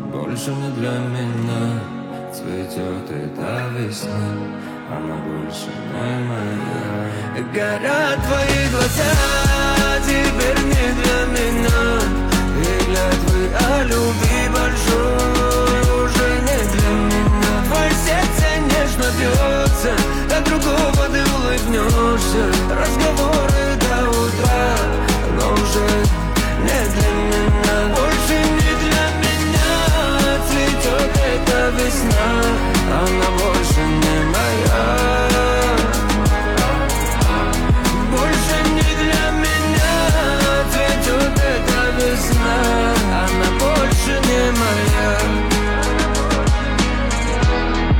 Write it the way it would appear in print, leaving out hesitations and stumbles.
больше не для меня. Цветет эта весна, она больше не моя. И горят твои глаза, теперь не для меня.